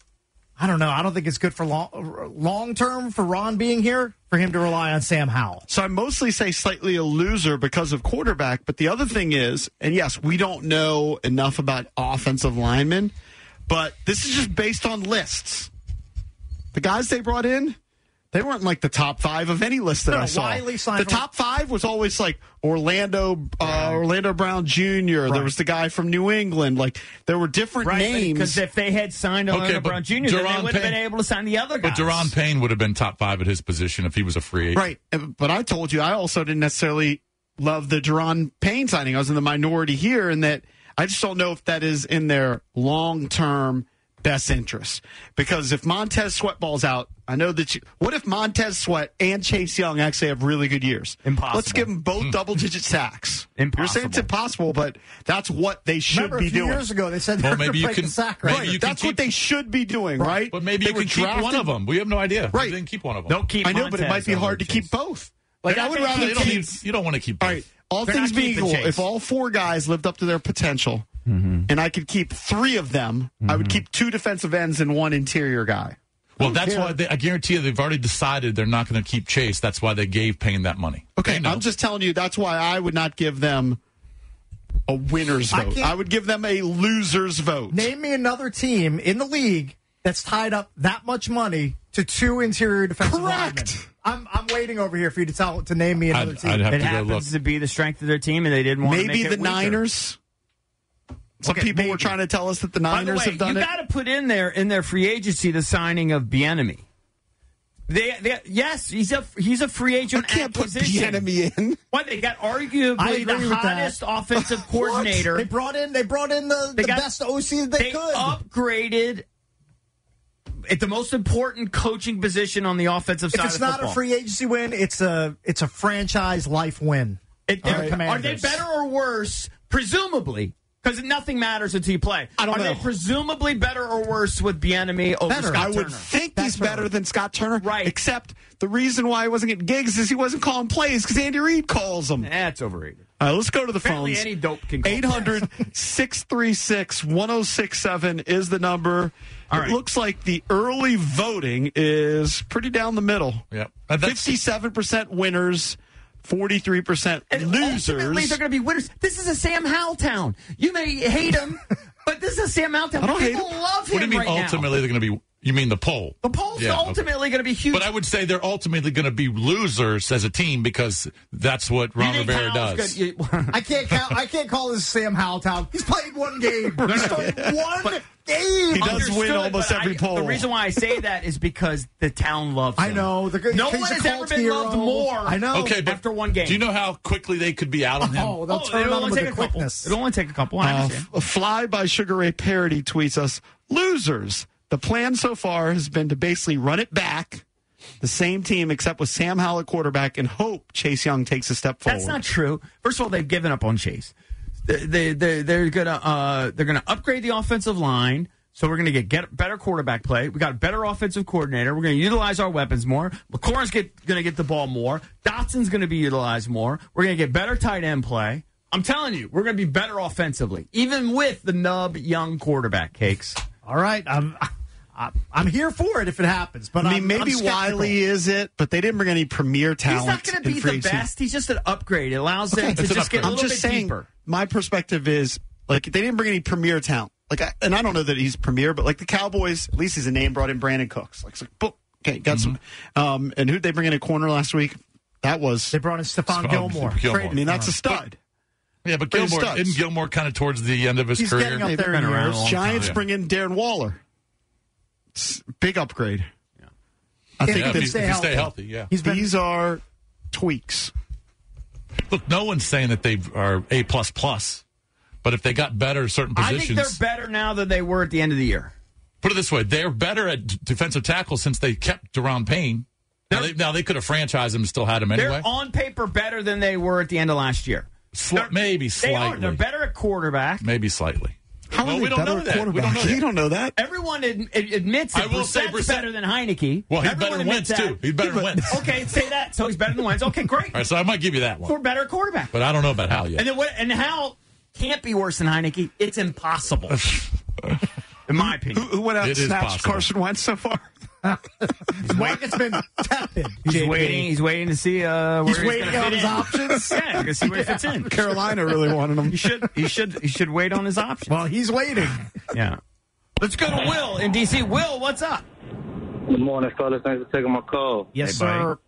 I don't know. I don't think it's good for long, long term for Ron being here for him to rely on Sam Howell. So I mostly say slightly a loser because of quarterback. But the other thing is, and yes, we don't know enough about offensive linemen, but this is just based on lists. The guys they brought in, they weren't like the top five of any list that No, I saw. Wiley signed the from- top five was always like Orlando, uh, Orlando Brown Junior Right. There was the guy from New England. Like there were different Right, names. because if they had signed Okay, Orlando but Brown Junior, then they Deron would have been Payne- able to sign the other guys. but Deron Payne would have been top five at his position if he was a free agent. Right. But I told you I also didn't necessarily love the Deron Payne signing. I was in the minority here in that I just don't know if that is in their long-term best interest. Because if Montez Sweat balls out, I know that you. What if Montez Sweat and Chase Young actually have really good years? Impossible. Let's give them both double-digit sacks. Impossible. You're saying it's impossible, but that's what they should Remember, be a few doing. years ago, they said they Well, were maybe going to you break can- the sack maybe record. you can That's keep- what they should be doing, right? But maybe they you were can keep one drafted- of them. We have no idea. Right. They didn't keep one of them. Don't keep I know, but it might be Montez hard to over keep Chase. both. Like, They're I not would gonna rather You don't, keep. need, you don't want to keep both. All right, all They're things not being keeping equal, Chase. if all four guys lived up to their potential, and I could keep three of them, I would keep two defensive ends and one interior guy. Well, that's why they, I guarantee you they've already decided they're not going to keep Chase. That's why they gave Payne that money. Okay, They know. I'm just telling you that's why I would not give them a winner's I vote. can't- I would give them a loser's vote. Name me another team in the league that's tied up that much money to two interior defensive linemen. Correct. I'm I'm waiting over here for you to tell to name me another I'd- team. I'd have It to go happens look. to be the strength of their team, and they didn't want to Maybe make the it weaker. Niners. Some Okay, people maybe. were trying to tell us that the By the Niners way, have done you it. got to put in there in their free agency the signing of Bieniemy. They, they, yes, he's a he's a free agent I can't put acquisition. Bieniemy in. What they got? I Arguably agree the with that. hottest offensive coordinator. They brought in they brought in the, They the got- best O C that they, They could. upgraded at the most important coaching position on the offensive if side it's of not football. a free agency win, it's a it's a franchise life win. It- All are- right. Are they Commanders. better or worse? Presumably, because nothing matters until you play. I don't are know. they presumably better or worse with Bieniemy over Better. Scott I would Turner? think he's better than Scott Turner. Right. Except the reason why he wasn't getting gigs is he wasn't calling plays because Andy Reid calls them. That's overrated. All right, let's go to the Apparently phones. any dope can call eight hundred, six three six, one oh six seven is the number. All it right. looks like the early voting is pretty down the middle. Yep. Uh, that's- fifty-seven percent winners, forty-three percent And ultimately, losers. they're going to be winners. This is a Sam Howell town. You may hate him, but this is a Sam Howell town. I don't hate People him. love him What do you mean right ultimately they're going to be? You mean the poll? now. The poll's Yeah, okay. ultimately going to be huge. But I would say they're ultimately going to be losers as a team because that's what You Ron think Rivera Howell's does. good- you- I can't count. I can't call this Sam Howell town. He's played one game. He's started one But- game. He does win Understood, almost but every I- poll. The reason why I say that is because the town loves him. I know. The, No he's one a has ever cult been hero. loved more. I know. Okay, but after one game. do you know how quickly they could be out on him? Oh, they'll Oh, turn it'll on him only with take the a couple. quickness. It'll only take a couple. I Uh, understand. F- Fly by Sugar Ray Parody tweets us, losers. The plan so far has been to basically run it back, the same team except with Sam Howell at quarterback, and hope Chase Young takes a step forward. That's not true. First of all, they've given up on Chase. They, they, they, they're gonna uh, they're gonna upgrade the offensive line. So we're going to get, get better quarterback play. We got a better offensive coordinator. We're going to utilize our weapons more. McLaurin's get, going to get the ball more. Dotson's going to be utilized more. We're going to get better tight end play. I'm telling you, we're going to be better offensively, even with the nub young quarterback, Cakes. All right, I'm I, I'm here for it if it happens. But I mean, I'm- maybe I'm skeptical. Wiley is it, but they didn't bring any premier talent. He's not going to in be free the agency. best. He's just an upgrade. It allows Okay, them to it's an just get a upgrade. little I'm just bit saying, deeper. my perspective is like they didn't bring any premier talent. Like, I, and I don't know that he's premier, but like the Cowboys, at least he's a name. Brought in Brandon Cooks. Like, it's like boom, okay, got Mm-hmm. some. Um, and who'd they bring in a corner last week? That was They brought in Stephon Stephon Gilmore. Gilmore. Traded I mean, that's a for him. stud. Yeah, but But he's Gilmore studs. isn't Gilmore kind of towards the end of his He's career. getting up They've there been in around years. a long Giants Yeah. bring in Darren Waller. It's a big upgrade. I If think he Yeah, can if, you- that stay if you stay healthy. healthy, yeah. He's been these are tweaks. Look, no one's saying that they are A plus plus, but if they got better at certain I think positions, they're better now than they were at the end of the year. put it this way, they're better at d- defensive tackle since they kept Deron Payne. Now they, now they could have franchised him and still had him anyway. They're on paper better than they were at the end of last year. Sli- maybe They slightly. are. They're better at quarterback. Maybe slightly. How Well, are we they don't better know at that. We quarterback? don't know that. You don't know that. Everyone ad- ad- admits I that will say Brissett's Brissett- better than Heineke. Well, he's Everyone better than admits Wentz, that. too. He's better than Wentz. Okay, say that. So he's better than Wentz. Okay, great. All right, so I might give you that one. We're better at quarterback. But I don't know about Hal yet. And then what? And Hal can't be worse than Heineke. It's impossible, in my opinion. Who, who went out It and is snatched possible. Carson Wentz so far? the market's been tepid. He's J P. waiting. He's waiting to see uh, where He's waiting gonna on fit his in. options. Yeah, to see where he fits in. Carolina really wanted him. He should. He should. He should wait on his options. Well, he's waiting. Yeah. Let's go to Will in D C. Will, what's up? Good morning, fellas. Thanks for taking my call. Yes, Hey, buddy. sir.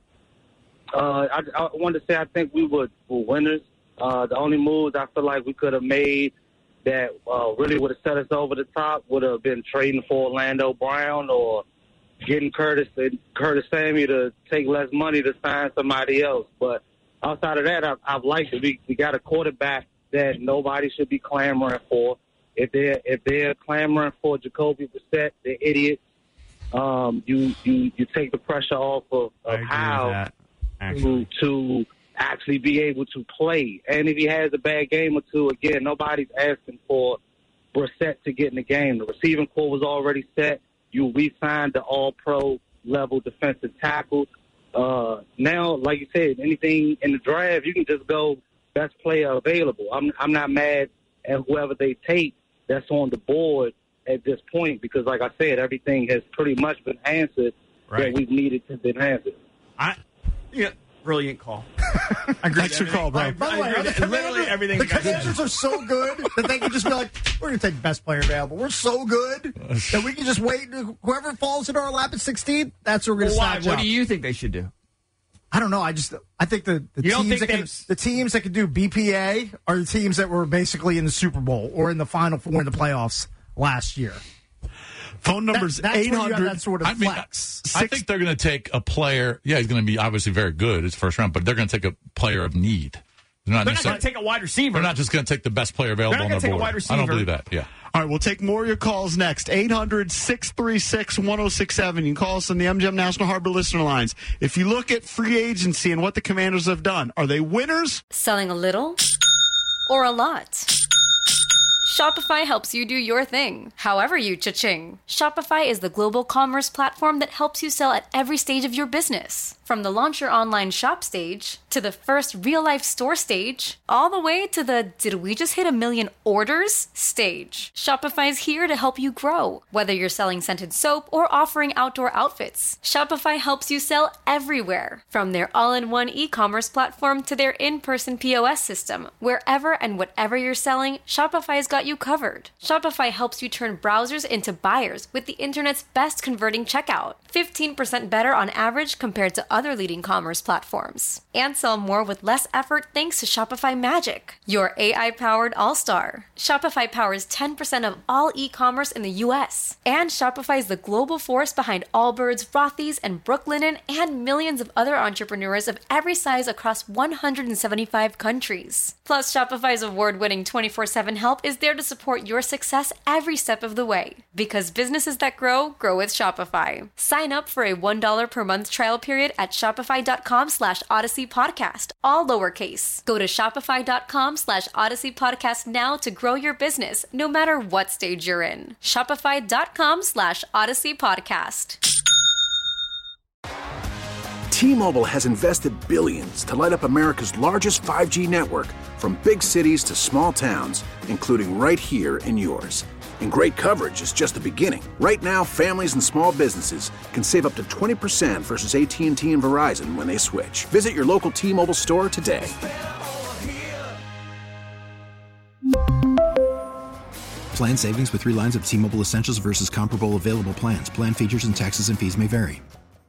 Uh, I, I wanted to say I think we were, were winners. Uh, the only moves I feel like we could have made that uh, really would have set us over the top would have been trading for Orlando Brown or getting Curtis Curtis Samuel to take less money to sign somebody else. But outside of that, I've, I've liked it. We, we got a quarterback that nobody should be clamoring for. If they're if they're clamoring for Jacoby Brissett, they're idiots. Um, you, you you take the pressure off of, of how to, to actually be able to play. And if he has a bad game or two, again, nobody's asking for Brissett to get in the game. The receiving core was already set. You re-signed the all-pro level defensive tackle. Uh, now, like you said, anything in the draft, you can just go best player available. I'm I'm not mad at whoever they take that's on the board at this point because, like I said, everything has pretty much been answered Right. that we've needed to be answered. I, yeah, brilliant call. Thanks for call, bro. By the way, I the agree with literally Commanders- everything The you guys Commanders are so good that they can just be like, we're going to take best player available. We're so good that we can just wait. Whoever falls into our lap at sixteen, that's what we're going to Well, why? snatch What up. do you think they should do? I don't know. I just I think the, the You don't teams think that can, they've- the teams that can do B P A are the teams that were basically in the Super Bowl or in the Final Four in the playoffs last year. Phone number's That- that's where eight you have hundred. that sort of I mean, flex. I think they're going to take a player. Yeah, he's going to be obviously very good. It's first round, but they're going to take a player of need. They're not, They're not going to take a wide receiver. They're not just going to take the best player available They're on not the gonna board. take a wide I don't receiver. believe that. Yeah. All right, we'll take more of your calls next. eight hundred, six three six, one oh six seven. You can call us on the M G M National Harbor listener lines. If you look at free agency and what the Commanders have done, are they winners? Selling a little or a lot? Shopify helps you do your thing, however you cha-ching. Shopify is the global commerce platform that helps you sell at every stage of your business. From the launch your online shop stage, to the first real-life store stage, all the way to the did we just hit a million orders stage. Shopify's here to help you grow. Whether you're selling scented soap or offering outdoor outfits, Shopify helps you sell everywhere. From their all-in-one e-commerce platform to their in-person P O S system, wherever and whatever you're selling, Shopify's got you covered. Shopify helps you turn browsers into buyers with the internet's best converting checkout. fifteen percent better on average compared to other leading commerce platforms. And sell more with less effort thanks to Shopify Magic, your A I-powered all-star. Shopify powers ten percent of all e-commerce in the U S. And Shopify is the global force behind Allbirds, Rothy's, and Brooklinen, and millions of other entrepreneurs of every size across one hundred seventy-five countries. Plus, Shopify's award-winning twenty-four seven help is there to support your success every step of the way. Because businesses that grow, grow with Shopify. Sign up for a one dollar per month trial period at shopify.com slash Odyssey Podcast, all lowercase. Go to shopify.com slash Odyssey Podcast now to grow your business, no matter what stage you're in. Shopify.com slash Odyssey Podcast. T-Mobile has invested billions to light up America's largest five G network, from big cities to small towns, including right here in yours. And great coverage is just the beginning. Right now, families and small businesses can save up to twenty percent versus A T and T and Verizon when they switch. Visit your local T-Mobile store today. Plan savings with three lines of T-Mobile Essentials versus comparable available plans. Plan features and taxes and fees may vary.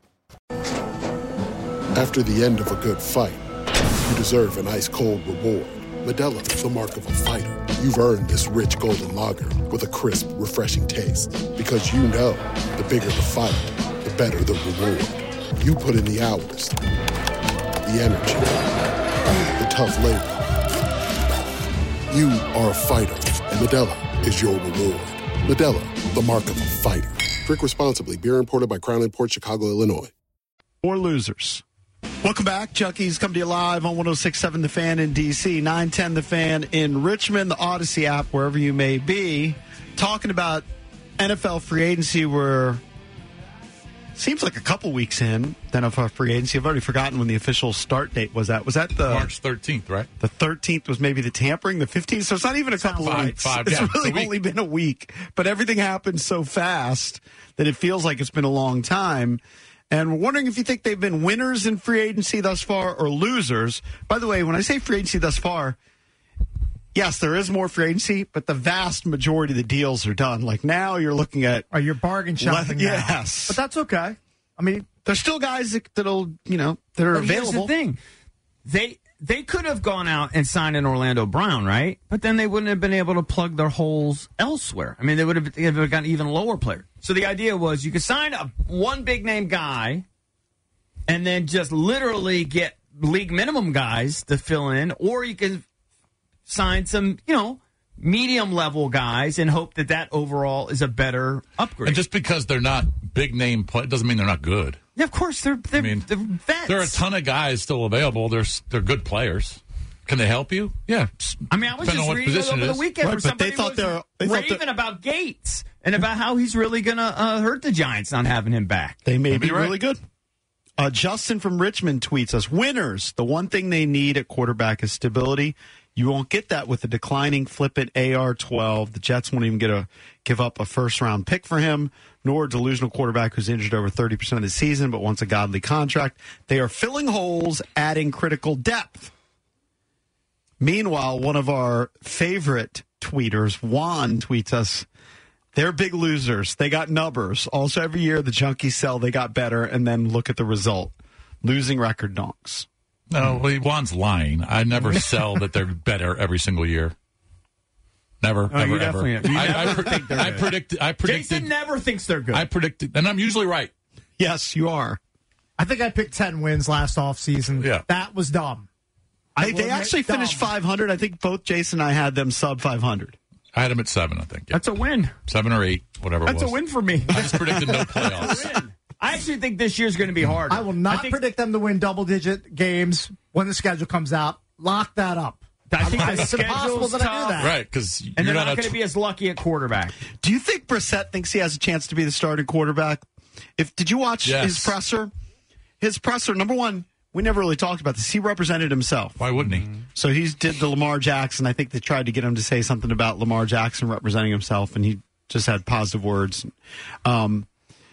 After the end of a good fight, you deserve an ice-cold reward. Modelo is the mark of a fighter. You've earned this rich golden lager with a crisp, refreshing taste. Because you know, the bigger the fight, the better the reward. You put in the hours, the energy, the tough labor. You are a fighter, and Modelo is your reward. Modelo, the mark of a fighter. Drink responsibly. Beer imported by Crown Imports, Chicago, Illinois. Or losers. Welcome back. Chucky's come to you live on one oh six point seven The Fan in D C, nine ten The Fan in Richmond, the Odyssey app, wherever you may be. Talking about N F L free agency. We're, seems like a couple weeks in the N F L free agency. I've already forgotten when the official start date was at. Was that the March thirteenth, right? The thirteenth was maybe the tampering, the fifteenth. So it's not even a couple Five, of weeks. five, it's yeah, really it's a week. only been a week. But everything happened so fast that it feels like it's been a long time. And we're wondering if you think they've been winners in free agency thus far or losers. By the way, when I say free agency thus far, yes, there is more free agency, but the vast majority of the deals are done. Like now you're looking at... Are you bargain shopping now? Yes. But that's okay. I mean... There's still guys that, that'll, you know, that are But here's available. the thing. They they could have gone out and signed an Orlando Brown, right? But then they wouldn't have been able to plug their holes elsewhere. I mean, they would have, they would have gotten even lower player. So the idea was you could sign a one big name guy and then just literally get league minimum guys to fill in, or you can sign some, you know, medium-level guys and hope that that overall is a better upgrade. And just because they're not big-name play doesn't mean they're not good. Yeah, of course. They're, they're, I mean, they're vets. There are a ton of guys still available. They're, they're good players. Can they help you? Yeah. I mean, I was just reading it over the weekend Right, where but somebody they thought was they're- they thought raving about Gates and about how he's really going to uh, hurt the Giants not having him back. They may Maybe be right. really good. Uh, Justin from Richmond tweets us, winners, the one thing they need at quarterback is stability. You won't get that with a declining flippant A R twelve. The Jets won't even get a give up a first-round pick for him, nor a delusional quarterback who's injured over thirty percent of the season but wants a godly contract. They are filling holes, adding critical depth. Meanwhile, one of our favorite tweeters, Juan, tweets us, they're big losers. They got numbers. Also, every year the junkies sell, they got better, and then look at the result. Losing record donks. No, well, Juan's lying. I never sell that they're better every single year. Never, Oh, ever, you ever. definitely- you I, never I, pre- think they're I good. predict. I predicted. Jason never thinks they're good. I predicted, and I'm usually right. Yes, you are. I think I picked ten wins last offseason. Yeah. That was dumb. I They, will they admit, actually dumb. finished five hundred. I think both Jason and I had them sub five hundred. I had him at seven. I think. Yeah. That's a win. Seven or eight, whatever. That's it a was. win for me. I just predicted no playoffs. I actually think this year's going to be hard. I will not predict them to win double-digit games when the schedule comes out. Lock that up. I think the it's impossible schedule's that I do tough. that. Right, because And you're they're not, not a going to tw- be as lucky at quarterback. Do you think Brissett thinks he has a chance to be the starting quarterback? If did you watch Yes. his presser? His presser, number one, we never really talked about this. He represented himself. Why wouldn't he? So he did the Lamar Jackson. I think they tried to get him to say something about Lamar Jackson representing himself, and he just had positive words. Um,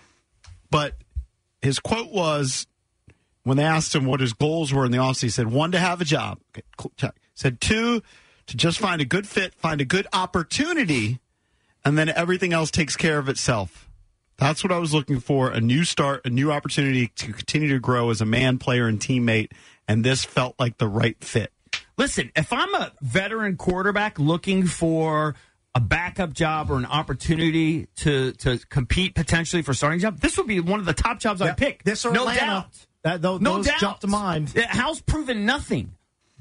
but his quote was, when they asked him what his goals were in the offseason, he said, one, to have a job. Okay, cool, check. Said, two, to just find a good fit, find a good opportunity, and then everything else takes care of itself. That's what I was looking for, a new start, a new opportunity to continue to grow as a man, player, and teammate, and this felt like the right fit. Listen, if I'm a veteran quarterback looking for a backup job or an opportunity to, to compete potentially for a starting job, this would be one of the top jobs Yeah, I'd pick. this or no Atlanta. doubt. That, those No those doubt. jump to mind. Yeah, Hal's proven nothing.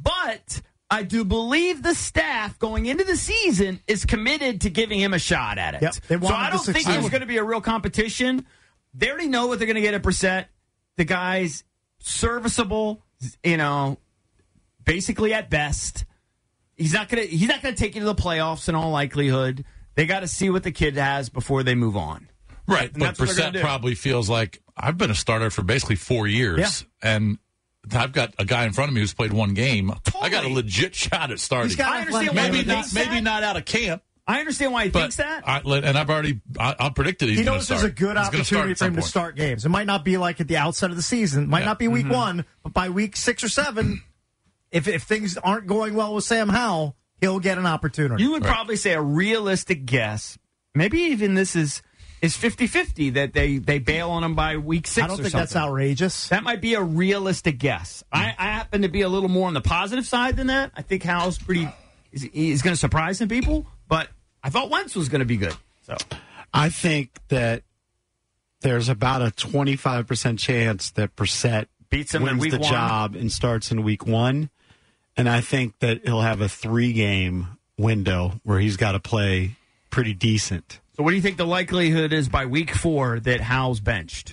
But I do believe the staff going into the season is committed to giving him a shot at it. Yep, they so want him I to don't think succeed. there's going to be a real competition. They already know what they're going to get at Brissett. The guy's serviceable, you know, basically at best. He's not going to he's not going to take you to the playoffs in all likelihood. They got to see what the kid has before they move on. Right, And but that's what they're gonna Brissett do. probably feels like I've been a starter for basically four years, and I've got a guy in front of me who's played one game. I got a legit shot at starting. He's got I understand athletic why maybe he not, thinks maybe that. not out of camp, I understand why he but thinks that. I, and I've already I, I predicted he's He going to knows start. there's a good He's gonna start opportunity at for some him to point. start games. It might not be like at the outset of the season. Might Yeah. not be week Mm-hmm. one, but by week six or seven, if if things aren't going well with Sam Howell, he'll get an opportunity. You would probably say a realistic guess, maybe even this is is fifty-fifty that they, they bail on him by week six I don't or think something. that's outrageous. That might be a realistic guess. I, I happen to be a little more on the positive side than that. I think Howell's pretty is, is going to surprise some people, but I thought Wentz was going to be good. So I think that there's about a twenty-five percent chance that Brissett Beats him in wins week the one. job and starts in week one. And I think that he'll have a three-game window where he's got to play pretty decent. So what do you think the likelihood is by week four that Howell's benched?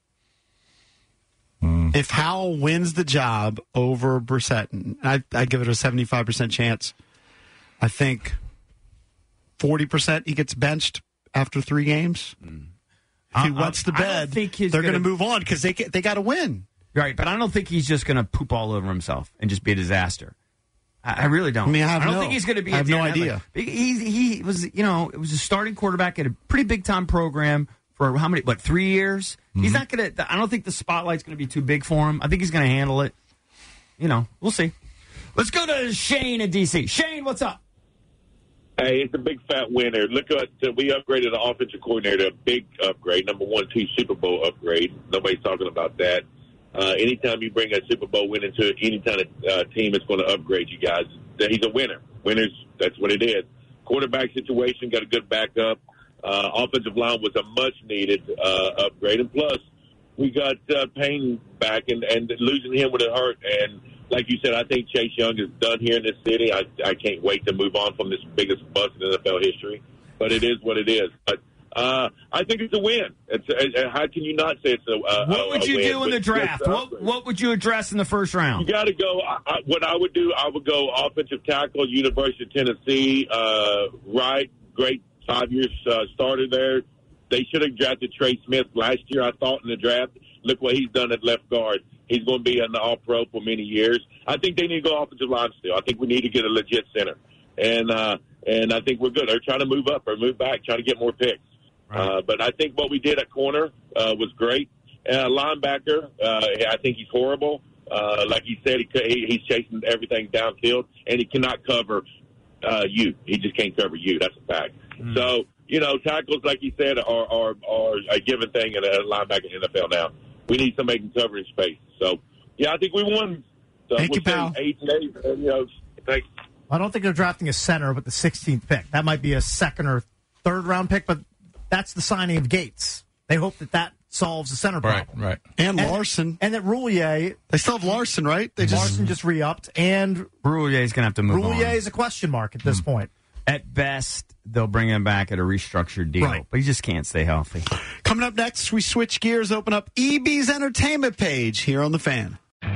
If Howell wins the job over Brissett, I, I give it a seventy-five percent chance. I think forty percent he gets benched after three games. If he I- wets the I don't bed, think he's they're going to gonna- move on because they, they got to win. Right, but I don't think he's just going to poop all over himself and just be a disaster. I, I really don't. I mean, I have don't no- think he's going to be. I a have no Dan idea. Headley. He he was you know it was a starting quarterback at a pretty big time program for how many? What three years? Mm-hmm. He's not going to. I don't think the spotlight's going to be too big for him. I think he's going to handle it. You know, we'll see. Let's go to Shane in D C. Shane, what's up? Hey, it's a big fat winner. Look at uh, we upgraded the offensive coordinator, a big upgrade, number one, two Super Bowl upgrade. Nobody's talking about that. Uh, anytime you bring a Super Bowl win into any kind of uh, team, it's going to upgrade you guys. He's a winner. Winners, that's what it is. Quarterback situation, got a good backup. Uh, offensive line was a much-needed uh, upgrade. And plus, we got uh, Payne back, and, and losing him would have hurt. And like you said, I think Chase Young is done here in this city. I, I can't wait to move on from this biggest bust in N F L history. But it is what it is. But uh, I think it's a win. It's a, how can you not say it's a, a What would a you win? do in the But draft? it's, uh, What What would you address in the first round? You got to go. I, I, what I would do, I would go offensive tackle, University of Tennessee. Uh, Wright, great five years uh, starter there. They should have drafted Trey Smith last year, I thought, in the draft. Look what he's done at left guard. He's going to be an all-pro for many years. I think they need to go offensive line still. I think we need to get a legit center. And uh, and I think we're good. They're trying to move up or move back, trying to get more picks. Right. Uh, but I think what we did at corner uh, was great. Uh, linebacker, uh, I think he's horrible. Uh, like he said, he, he he's chasing everything downfield, and he cannot cover uh, you. He just can't cover you. That's a fact. Mm. So, you know, tackles, like you said, are, are, are a given thing in a linebacker in the N F L now. We need somebody who can cover in space. So, yeah, I think we won. So Thank we'll you, pal. Eight and eight, and, you know, thanks. I don't think they're drafting a center with the sixteenth pick. That might be a second or third round pick, but that's the signing of Gates. They hope that that solves the center problem. Right, right. And, and Larson. And that Roulier. They still have Larson, right? They just Larson just re-upped. And Roulier is going to have to move on. Roulier is a question mark at this mm. point. At best, they'll bring him back at a restructured deal, right. but he just can't stay healthy. Coming up next, we switch gears, open up E B's entertainment page here on The Fan.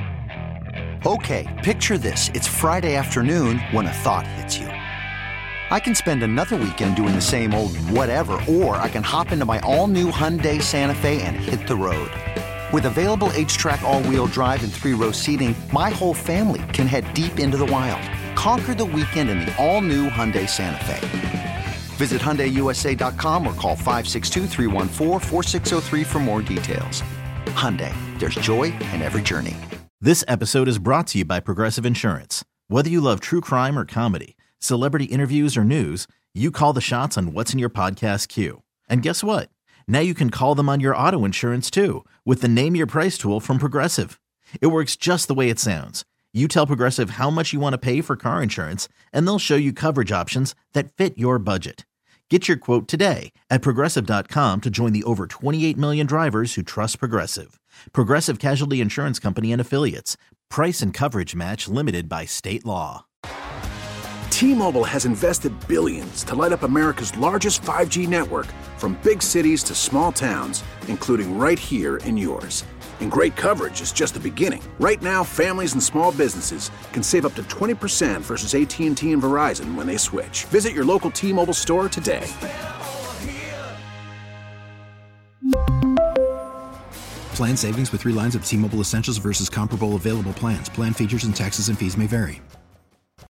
Okay, picture this. It's Friday afternoon when a thought hits you. I can spend another weekend doing the same old whatever, or I can hop into my all-new Hyundai Santa Fe and hit the road. With available H-Track all-wheel drive and three-row seating, my whole family can head deep into the wild. Conquer the weekend in the all-new Hyundai Santa Fe. Visit Hyundai U S A dot com or call five six two, three one four, four six zero three for more details. Hyundai, there's joy in every journey. This episode is brought to you by Progressive Insurance. Whether you love true crime or comedy, celebrity interviews or news, you call the shots on what's in your podcast queue. And guess what? Now you can call them on your auto insurance too with the Name Your Price tool from Progressive. It works just the way it sounds. You tell Progressive how much you want to pay for car insurance, and they'll show you coverage options that fit your budget. Get your quote today at Progressive dot com to join the over twenty-eight million drivers who trust Progressive. Progressive Casualty Insurance Company and Affiliates. Price and coverage match limited by state law. T-Mobile has invested billions to light up America's largest five G network, from big cities to small towns, including right here in yours. And great coverage is just the beginning. Right now, families and small businesses can save up to twenty percent versus A T and T and Verizon when they switch. Visit your local T-Mobile store today. Plan savings with three lines of T-Mobile Essentials versus comparable available plans. Plan features and taxes and fees may vary.